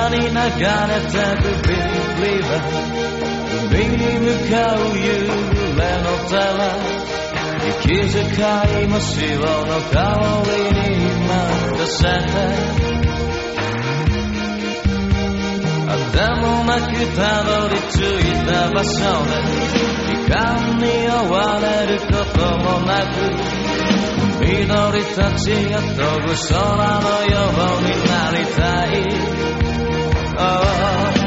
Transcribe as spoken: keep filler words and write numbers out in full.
に流れてくビーリバー海に向かう夕暮れの寺息遣いも潮の香りに任せてあてもなくたどり着いた場所で時間に追われることもなく緑たちが飛ぶ空のようになりたい、oh